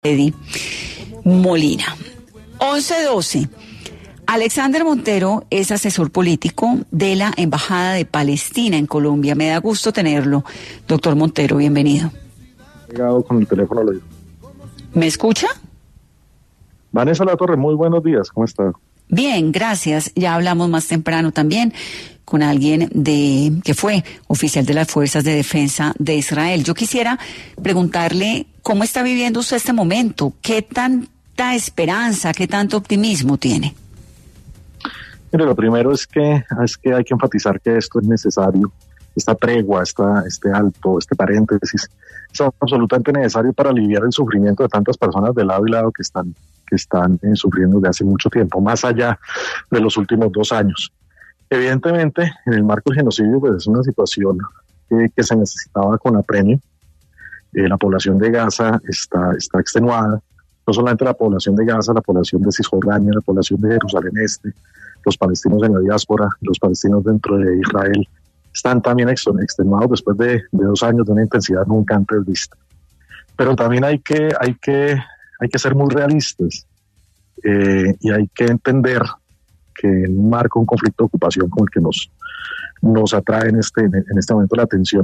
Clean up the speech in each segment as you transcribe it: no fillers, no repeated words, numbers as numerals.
Eddie Molina. 11:12. Alexander Montero es asesor político de la Embajada de Palestina en Colombia. Me da gusto tenerlo. Doctor Montero, bienvenido. Llegado con el teléfono lo digo. ¿Me escucha? Vanessa Latorre, muy buenos días, ¿cómo está? Bien, gracias. Ya hablamos más temprano también con alguien que fue oficial de las Fuerzas de Defensa de Israel. Yo quisiera preguntarle cómo está viviendo usted este momento, qué tanta esperanza, qué tanto optimismo tiene. Mire, lo primero es que hay que enfatizar que esto es necesario, esta tregua, este alto, este paréntesis, es absolutamente necesario para aliviar el sufrimiento de tantas personas de lado y lado que están sufriendo desde hace mucho tiempo, más allá de los últimos 2 años. Evidentemente, en el marco del genocidio, pues es una situación que se necesitaba con apremio. La población de Gaza está extenuada, no solamente la población de Gaza, la población de Cisjordania, la población de Jerusalén Este, los palestinos en la diáspora, los palestinos dentro de Israel, están también extenuados después de 2 años de una intensidad nunca antes vista. Pero también hay que ser muy realistas y hay que entender que en un marco, un conflicto de ocupación como el que nos atrae en este momento la atención,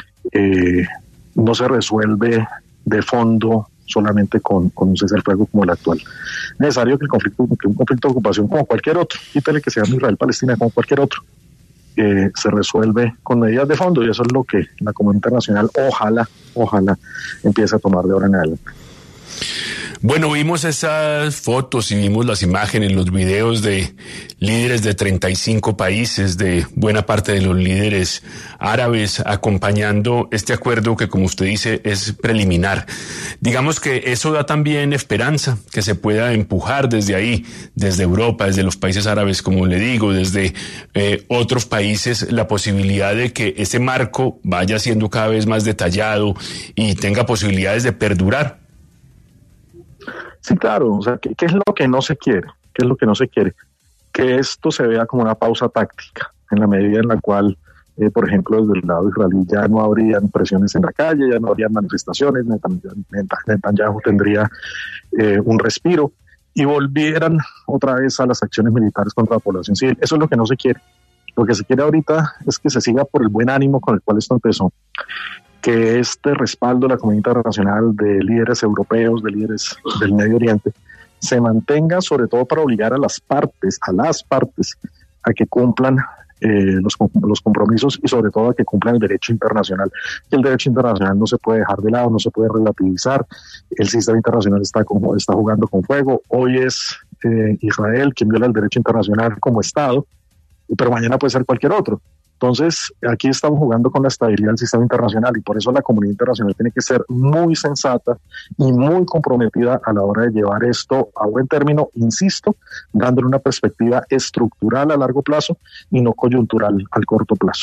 no se resuelve de fondo solamente con un cese al fuego como el actual. Es necesario que un conflicto de ocupación como cualquier otro, quítale que sea Israel-Palestina, como cualquier otro, se resuelve con medidas de fondo, y eso es lo que la comunidad internacional ojalá empiece a tomar de ahora en adelante. Bueno, vimos esas fotos y vimos las imágenes, los videos de líderes de 35 países, de buena parte de los líderes árabes acompañando este acuerdo que, como usted dice, es preliminar. Digamos que eso da también esperanza, que se pueda empujar desde ahí, desde Europa, desde los países árabes, como le digo, desde otros países, la posibilidad de que ese marco vaya siendo cada vez más detallado y tenga posibilidades de perdurar. Sí, claro, o sea, ¿qué es lo que no se quiere? ¿Qué es lo que no se quiere? Que esto se vea como una pausa táctica, en la medida en la cual, por ejemplo, desde el lado israelí ya no habrían presiones en la calle, ya no habrían manifestaciones, Netanyahu tendría un respiro y volvieran otra vez a las acciones militares contra la población civil. Eso es lo que no se quiere. Lo que se quiere ahorita es que se siga por el buen ánimo con el cual esto empezó, que este respaldo de la comunidad internacional, de líderes europeos, de líderes del Medio Oriente, se mantenga, sobre todo para obligar a las partes a que cumplan los compromisos y sobre todo a que cumplan el derecho internacional. Y el derecho internacional no se puede dejar de lado, no se puede relativizar. El sistema internacional está jugando con fuego. Hoy es Israel quien viola el derecho internacional como Estado, pero mañana puede ser cualquier otro. Entonces, aquí estamos jugando con la estabilidad del sistema internacional y por eso la comunidad internacional tiene que ser muy sensata y muy comprometida a la hora de llevar esto a buen término, insisto, dándole una perspectiva estructural a largo plazo y no coyuntural al corto plazo.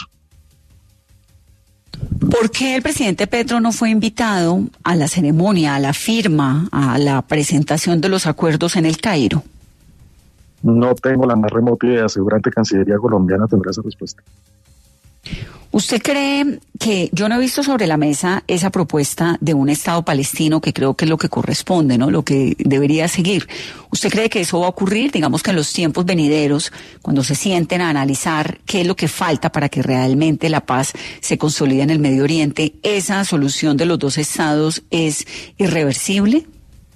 ¿Por qué el presidente Petro no fue invitado a la ceremonia, a la firma, a la presentación de los acuerdos en el Cairo? No tengo la más remota idea, seguramente Cancillería colombiana tendrá esa respuesta. ¿Usted cree que, yo no he visto sobre la mesa esa propuesta de un Estado palestino, que creo que es lo que corresponde, ¿no? Lo que debería seguir? ¿Usted cree que eso va a ocurrir? Digamos que en los tiempos venideros, cuando se sienten a analizar qué es lo que falta para que realmente la paz se consolide en el Medio Oriente, ¿esa solución de los 2 estados es irreversible?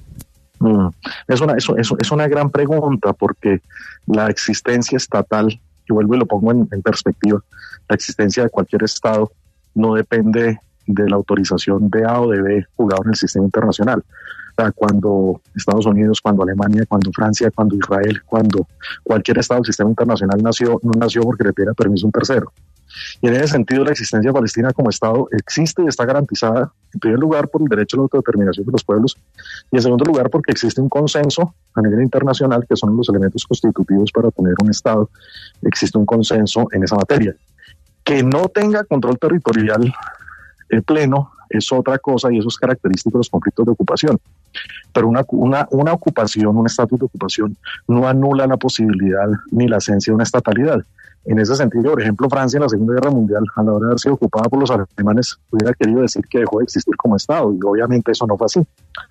Es una gran pregunta, porque la existencia estatal, y vuelvo y lo pongo en perspectiva, la existencia de cualquier Estado no depende de la autorización de A o de B jugado en el sistema internacional. O sea, cuando Estados Unidos, cuando Alemania, cuando Francia, cuando Israel, cuando cualquier Estado del sistema internacional no nació porque le pidiera permiso a un tercero. Y en ese sentido, la existencia palestina como Estado existe y está garantizada, en primer lugar, por el derecho a la autodeterminación de los pueblos, y en segundo lugar, porque existe un consenso a nivel internacional, que son los elementos constitutivos para tener un Estado. Existe un consenso en esa materia. Que no tenga control territorial pleno es otra cosa, y eso es característico de los conflictos de ocupación. Pero una ocupación, un estatus de ocupación, no anula la posibilidad ni la esencia de una estatalidad. En ese sentido, por ejemplo, Francia en la Segunda Guerra Mundial, a la hora de haber sido ocupada por los alemanes, hubiera querido decir que dejó de existir como Estado, y obviamente eso no fue así.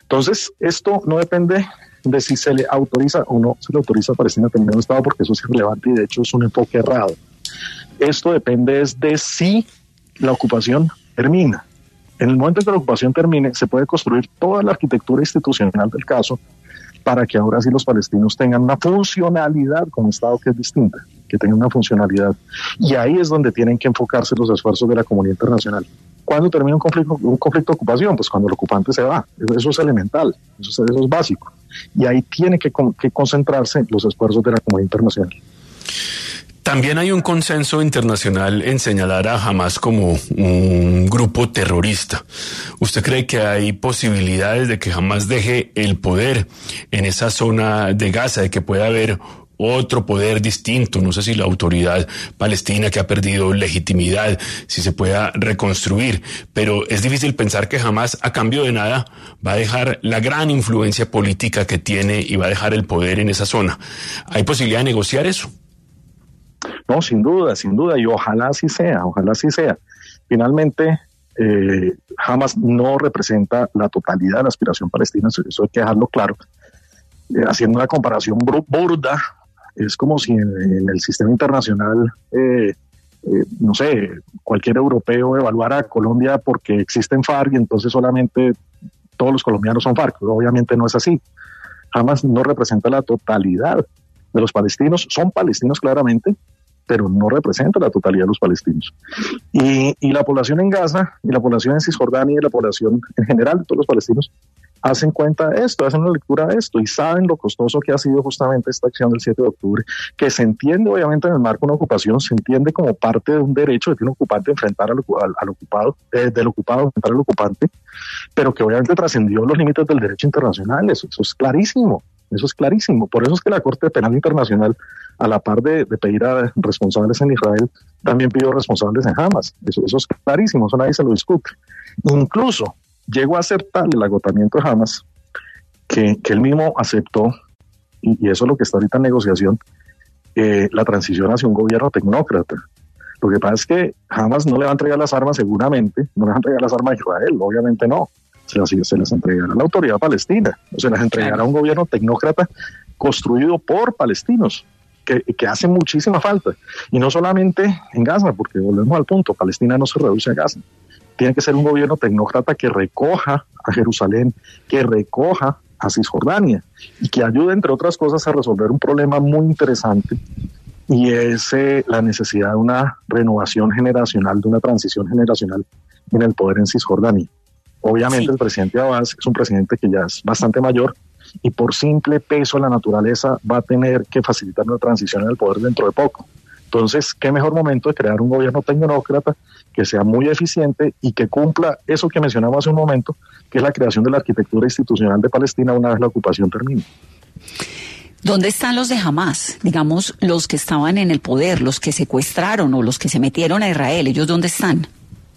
Entonces, esto no depende de si se le autoriza o no se le autoriza a Palestina tener un Estado, porque eso es irrelevante y de hecho es un enfoque errado. Esto depende de si la ocupación termina. En el momento en que la ocupación termine, se puede construir toda la arquitectura institucional del caso para que ahora sí los palestinos tengan una funcionalidad como Estado que es distinta, que tengan una funcionalidad. Y ahí es donde tienen que enfocarse los esfuerzos de la comunidad internacional. ¿Cuándo termina un conflicto de ocupación? Pues cuando el ocupante se va. Eso es elemental, eso es básico. Y ahí tiene que concentrarse los esfuerzos de la comunidad internacional. También hay un consenso internacional en señalar a Hamas como un grupo terrorista. ¿Usted cree que hay posibilidades de que Hamas deje el poder en esa zona de Gaza, de que pueda haber otro poder distinto? No sé si la autoridad palestina, que ha perdido legitimidad, si se pueda reconstruir, pero es difícil pensar que Hamas, a cambio de nada, va a dejar la gran influencia política que tiene y va a dejar el poder en esa zona. ¿Hay posibilidad de negociar eso? No, sin duda, y ojalá así sea. Finalmente, Hamas no representa la totalidad de la aspiración palestina, eso hay que dejarlo claro. Haciendo una comparación burda, es como si en el sistema internacional, no sé, cualquier europeo evaluara a Colombia porque existen FARC y entonces solamente todos los colombianos son FARC. Obviamente no es así. Hamas no representa la totalidad de los palestinos, son palestinos claramente, pero no representa la totalidad de los palestinos. Y la población en Gaza, y la población en Cisjordania, y la población en general de todos los palestinos, hacen cuenta de esto, hacen una lectura de esto, y saben lo costoso que ha sido justamente esta acción del 7 de octubre, que se entiende obviamente en el marco de una ocupación, se entiende como parte de un derecho que tiene un ocupante enfrentar al ocupado, del ocupado enfrentar al ocupante, pero que obviamente trascendió los límites del derecho internacional. Eso es clarísimo. Por eso es que la Corte Penal Internacional, a la par de pedir a responsables en Israel, también pidió responsables en Hamas. Eso es clarísimo, eso nadie se lo discute. Incluso llegó a ser tal el agotamiento de Hamas que él mismo aceptó, y eso es lo que está ahorita en negociación, la transición hacia un gobierno tecnócrata. Lo que pasa es que Hamas no le va a entregar las armas, seguramente, no le va a entregar las armas a Israel, obviamente no. Se las entregará a la autoridad palestina, o se las entregará a un gobierno tecnócrata construido por palestinos, que hace muchísima falta. Y no solamente en Gaza, porque volvemos al punto, Palestina no se reduce a Gaza. Tiene que ser un gobierno tecnócrata que recoja a Jerusalén, que recoja a Cisjordania y que ayude, entre otras cosas, a resolver un problema muy interesante, y es la necesidad de una renovación generacional, de una transición generacional en el poder en Cisjordania. Obviamente sí. El presidente Abbas es un presidente que ya es bastante mayor y por simple peso de la naturaleza va a tener que facilitar una transición en el poder dentro de poco. Entonces, ¿qué mejor momento de crear un gobierno tecnócrata que sea muy eficiente y que cumpla eso que mencionamos hace un momento, que es la creación de la arquitectura institucional de Palestina una vez la ocupación termine? ¿Dónde están los de Hamas? Digamos, los que estaban en el poder, los que secuestraron o los que se metieron a Israel, ¿ellos dónde están?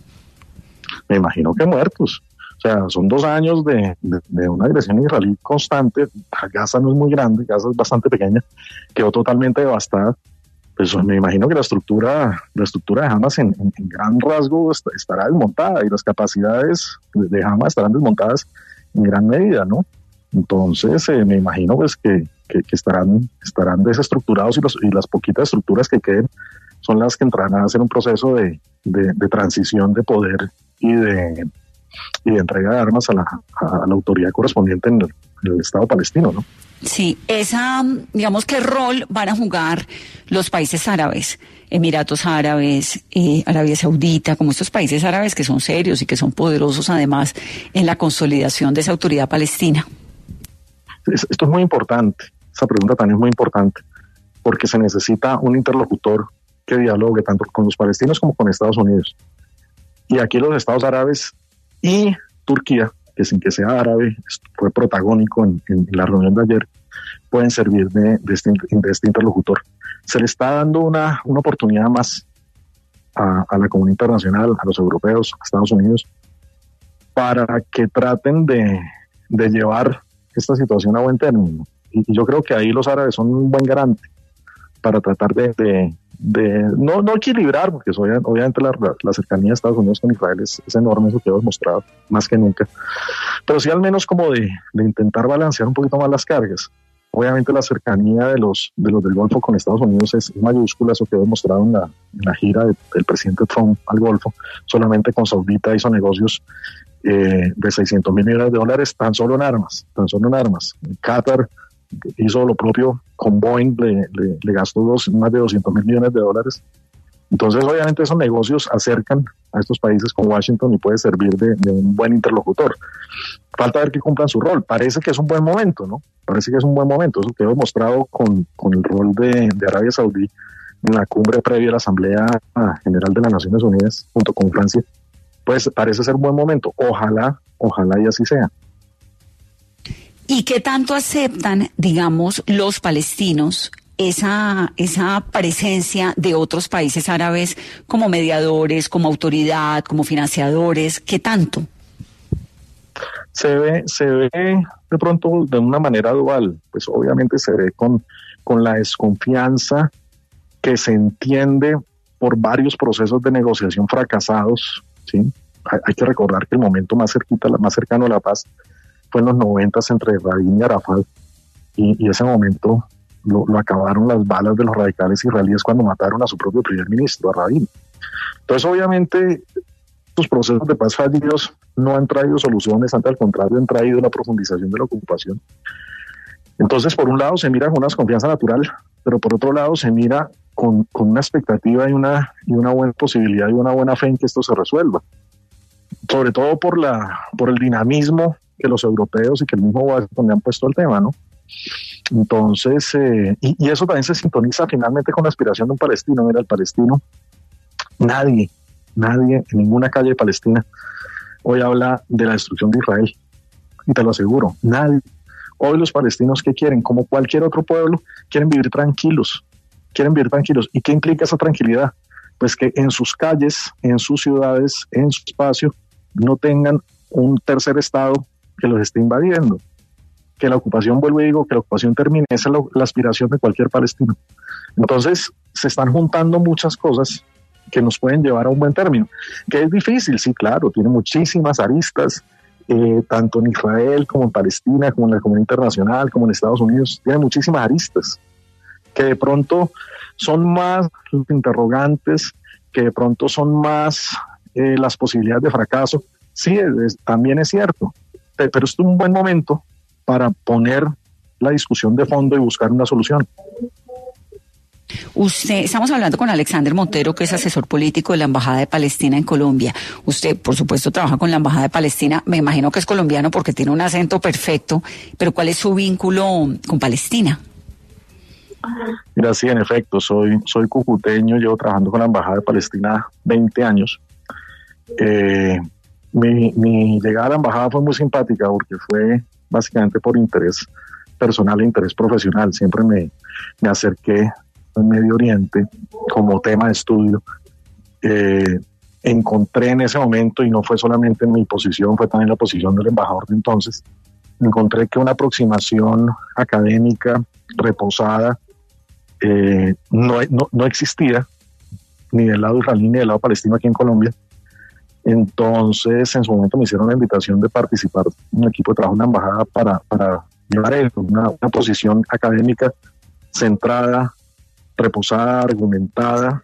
Me imagino que muertos. O sea, son 2 años de una agresión israelí constante. Gaza no es muy grande, Gaza es bastante pequeña, quedó totalmente devastada. Pues me imagino que la estructura de Hamas en gran rasgo estará desmontada, y las capacidades de Hamas estarán desmontadas en gran medida, ¿no? Entonces me imagino pues que estarán desestructurados, y las poquitas estructuras que queden son las que entrarán a hacer un proceso de transición de poder y de entrega de armas a la autoridad correspondiente en el Estado palestino, ¿no? Sí, digamos, ¿qué rol van a jugar los países árabes, Emiratos Árabes, Arabia Saudita, como estos países árabes que son serios y que son poderosos además en la consolidación de esa autoridad palestina? Esto es muy importante, esa pregunta también es muy importante, porque se necesita un interlocutor que dialogue tanto con los palestinos como con Estados Unidos. Y aquí los Estados Árabes y Turquía, que sin que sea árabe, fue protagónico en la reunión de ayer, pueden servir de este interlocutor. Se le está dando una oportunidad más a la comunidad internacional, a los europeos, a Estados Unidos, para que traten de llevar esta situación a buen término. Y yo creo que ahí los árabes son un buen garante para tratar de no equilibrar, porque obviamente la cercanía de Estados Unidos con Israel es enorme, eso quedó demostrado más que nunca, pero sí al menos como de intentar balancear un poquito más las cargas. Obviamente la cercanía de los del Golfo con Estados Unidos es mayúscula, eso quedó demostrado en la gira del presidente Trump al Golfo. Solamente con Saudita hizo negocios de $600 millones tan solo en armas. Qatar hizo lo propio con Boeing, le gastó más de $200 millones. Entonces obviamente esos negocios acercan a estos países con Washington y puede servir de un buen interlocutor. Falta ver que cumplan su rol. Parece que es un buen momento, ¿no? Eso quedó demostrado con el rol de Arabia Saudí en la cumbre previa a la Asamblea General de las Naciones Unidas junto con Francia. Pues parece ser un buen momento. Ojalá y así sea. ¿Y qué tanto aceptan, digamos, los palestinos esa presencia de otros países árabes como mediadores, como autoridad, como financiadores? ¿Qué tanto? Se ve de pronto de una manera dual. Pues obviamente se ve con la desconfianza que se entiende por varios procesos de negociación fracasados, ¿sí? Hay que recordar que el momento más cercano a la paz fue en los 90 entre Rabin y Arafat, y ese momento lo acabaron las balas de los radicales israelíes cuando mataron a su propio primer ministro, a Rabin. Entonces obviamente estos procesos de paz fallidos no han traído soluciones, al contrario han traído la profundización de la ocupación. Entonces por un lado se mira con una desconfianza natural, pero por otro lado se mira con una expectativa y una buena posibilidad y una buena fe en que esto se resuelva, sobre todo por el dinamismo que los europeos y que el mismo Washington le han puesto al tema, ¿no? Entonces, y eso también se sintoniza finalmente con la aspiración de un palestino. Mira, el palestino, nadie en ninguna calle de Palestina hoy habla de la destrucción de Israel, y te lo aseguro, nadie. Hoy los palestinos, ¿qué quieren? Como cualquier otro pueblo, quieren vivir tranquilos. ¿Y qué implica esa tranquilidad? Pues que en sus calles, en sus ciudades, en su espacio, no tengan un tercer estado que los esté invadiendo. Que la ocupación, vuelvo y digo, que la ocupación termine. Esa es la aspiración de cualquier palestino. Entonces, se están juntando muchas cosas que nos pueden llevar a un buen término. Que es difícil, sí, claro, tiene muchísimas aristas, tanto en Israel como en Palestina, como en la comunidad internacional, como en Estados Unidos, tiene muchísimas aristas, que de pronto son más interrogantes, que de pronto son más las posibilidades de fracaso. Sí, también es cierto, pero es un buen momento para poner la discusión de fondo y buscar una solución. Estamos hablando con Alexander Montero, que es asesor político de la Embajada de Palestina en Colombia. Usted, por supuesto, trabaja con la Embajada de Palestina. Me imagino que es colombiano porque tiene un acento perfecto, pero ¿cuál es su vínculo con Palestina? Mira, sí, en efecto, soy cucuteño, llevo trabajando con la Embajada de Palestina 20 años. Mi llegada a la Embajada fue muy simpática porque fue básicamente por interés personal e interés profesional. Siempre me acerqué al Medio Oriente como tema de estudio. Encontré en ese momento, y no fue solamente en mi posición, fue también la posición del embajador de entonces, encontré que una aproximación académica reposada no existía, ni del lado israelí ni del lado palestino aquí en Colombia. Entonces, en su momento me hicieron la invitación de participar en un equipo de trabajo en la embajada para llevar una posición académica centrada, reposada, argumentada,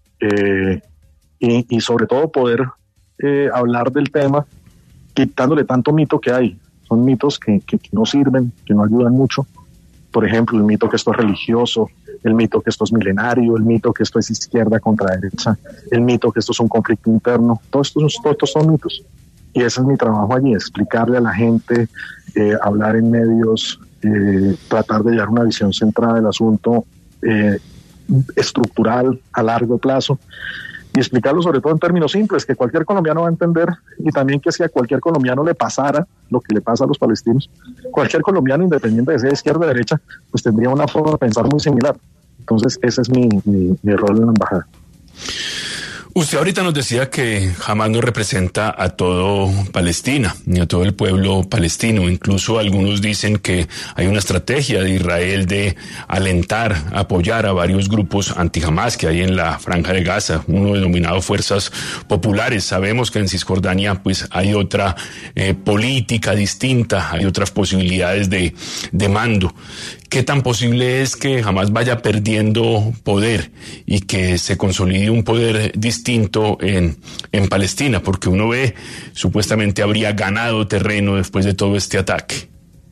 y sobre todo poder hablar del tema quitándole tanto mito que hay. Son mitos que no sirven, que no ayudan mucho. Por ejemplo, el mito que esto es religioso, el mito que esto es milenario, el mito que esto es izquierda contra derecha, el mito que esto es un conflicto interno. Todos estos son mitos. Y ese es mi trabajo allí, explicarle a la gente, hablar en medios, tratar de llevar una visión centrada del asunto, estructural, a largo plazo, y explicarlo sobre todo en términos simples, que cualquier colombiano va a entender, y también que si a cualquier colombiano le pasara lo que le pasa a los palestinos, cualquier colombiano, independiente de ser izquierda o derecha, pues tendría una forma de pensar muy similar. Entonces ese es mi rol en la embajada. Usted ahorita nos decía que Hamás no representa a todo Palestina, ni a todo el pueblo palestino. Incluso algunos dicen que hay una estrategia de Israel de alentar, apoyar a varios grupos anti-Hamás que hay en la Franja de Gaza, uno denominado Fuerzas Populares. Sabemos que en Cisjordania pues hay otra política distinta, hay otras posibilidades de mando. ¿Qué tan posible es que Hamás vaya perdiendo poder y que se consolide un poder distinto en Palestina? Porque uno ve, supuestamente habría ganado terreno después de todo este ataque.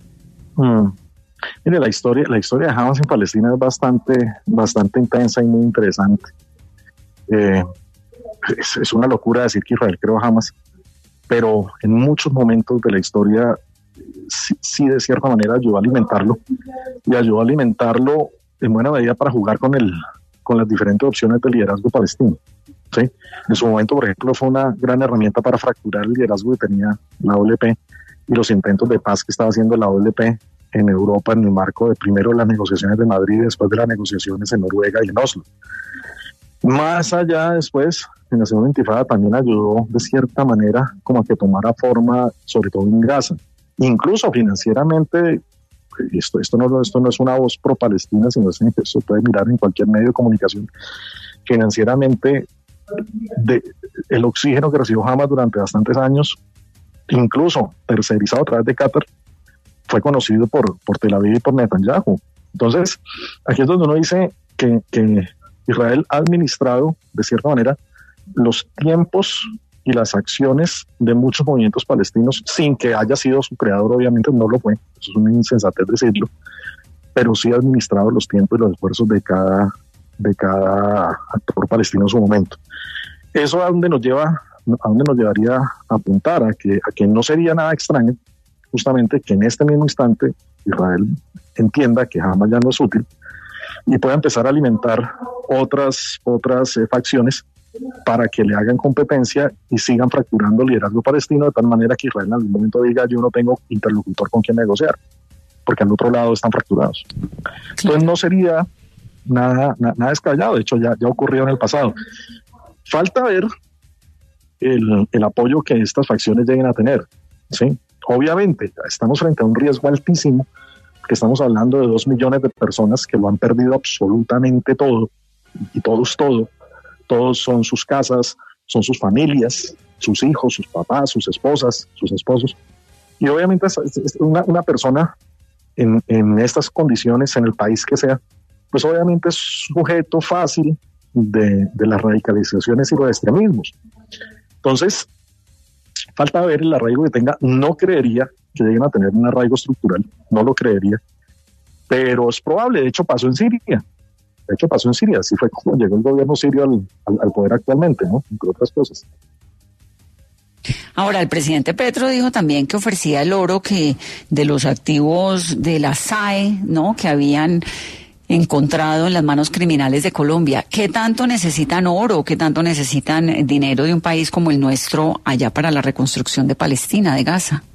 Mire, la historia de Hamás en Palestina es bastante intensa y muy interesante. Es una locura decir que Israel creó Hamás, pero en muchos momentos de la historia sí de cierta manera ayudó a alimentarlo, y ayudó a alimentarlo en buena medida para jugar con las diferentes opciones del liderazgo palestino. ¿Sí? En su momento, por ejemplo, fue una gran herramienta para fracturar el liderazgo que tenía la OLP y los intentos de paz que estaba haciendo la OLP en Europa en el marco de primero las negociaciones de Madrid y después de las negociaciones en Noruega y en Oslo. Más allá después, en la segunda intifada también ayudó de cierta manera como a que tomara forma, sobre todo en Gaza. Incluso financieramente, esto no es una voz pro-palestina, sino que se puede mirar en cualquier medio de comunicación. Financieramente, el oxígeno que recibió Hamás durante bastantes años, incluso tercerizado a través de Qatar, fue conocido por Tel Aviv y por Netanyahu. Entonces, aquí es donde uno dice que Israel ha administrado, de cierta manera, los tiempos y las acciones de muchos movimientos palestinos, sin que haya sido su creador, obviamente no lo fue, eso es una insensatez decirlo, pero sí ha administrado los tiempos y los esfuerzos de cada actor palestino en su momento. Eso a dónde nos llevaría a apuntar a que no sería nada extraño justamente que en este mismo instante Israel entienda que Hamás ya no es útil y pueda empezar a alimentar otras facciones para que le hagan competencia y sigan fracturando el liderazgo palestino, de tal manera que Israel en algún momento diga: yo no tengo interlocutor con quien negociar, porque al otro lado están fracturados. Entonces no sería nada descabellado, de hecho ya ocurrió en el pasado. Falta ver el apoyo que estas facciones lleguen a tener, ¿sí? Obviamente estamos frente a un riesgo altísimo, que estamos hablando de 2 millones de personas que lo han perdido absolutamente todo, y todos son sus casas, son sus familias, sus hijos, sus papás, sus esposas, sus esposos. Y obviamente una persona en estas condiciones, en el país que sea, pues obviamente es sujeto fácil de las radicalizaciones y los extremismos. Entonces, falta ver el arraigo que tenga. No creería que lleguen a tener un arraigo estructural, no lo creería, pero es probable. De hecho pasó en Siria, así fue como llegó el gobierno sirio al poder actualmente, ¿no? Entre otras cosas. Ahora, el presidente Petro dijo también que ofrecía el oro que de los activos de la SAE, ¿no?, que habían encontrado en las manos criminales de Colombia. ¿Qué tanto necesitan oro? ¿Qué tanto necesitan dinero de un país como el nuestro allá para la reconstrucción de Palestina, de Gaza?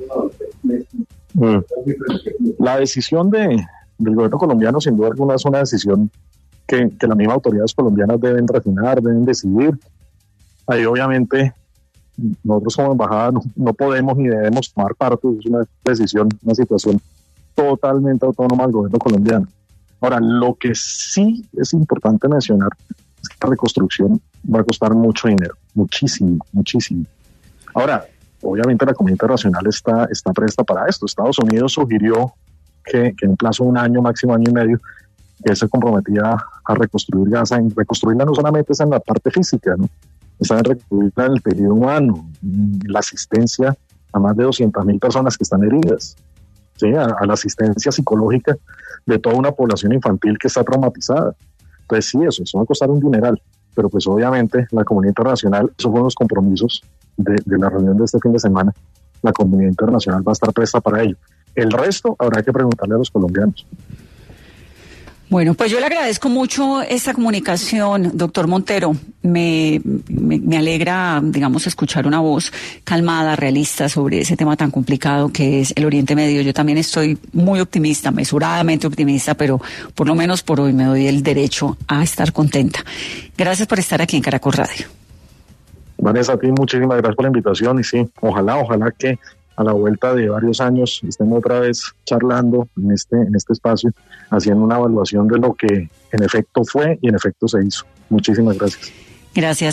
La decisión del gobierno colombiano, sin duda alguna, es una decisión que las mismas autoridades colombianas deben refinar, deben decidir. Ahí obviamente nosotros como embajada no podemos ni debemos tomar parte. Es una decisión, una situación totalmente autónoma del gobierno colombiano. Ahora, lo que sí es importante mencionar es que la reconstrucción va a costar mucho dinero, muchísimo. Ahora, obviamente la comunidad internacional está presta para esto. Estados Unidos sugirió que en un plazo de 1 año, máximo 1 año y medio, que se comprometía a reconstruir Gaza. En reconstruirla no solamente es en la parte física, ¿no? Está en reconstruirla en el tejido humano, en la asistencia a más de 200,000 personas que están heridas, ¿sí? A la asistencia psicológica de toda una población infantil que está traumatizada. Entonces sí, eso va a costar un dineral, pero pues obviamente la comunidad internacional, esos fueron los compromisos de la reunión de este fin de semana, la comunidad internacional va a estar presta para ello. El resto habrá que preguntarle a los colombianos. Bueno, pues yo le agradezco mucho esta comunicación, doctor Montero. Me alegra, digamos, escuchar una voz calmada, realista sobre ese tema tan complicado que es el Oriente Medio. Yo también estoy muy optimista, mesuradamente optimista, pero por lo menos por hoy me doy el derecho a estar contenta. Gracias por estar aquí en Caracol Radio. Vanessa, a ti muchísimas gracias por la invitación y sí, ojalá que a la vuelta de varios años estemos otra vez charlando en este espacio, haciendo una evaluación de lo que en efecto fue y en efecto se hizo. Muchísimas gracias. Gracias.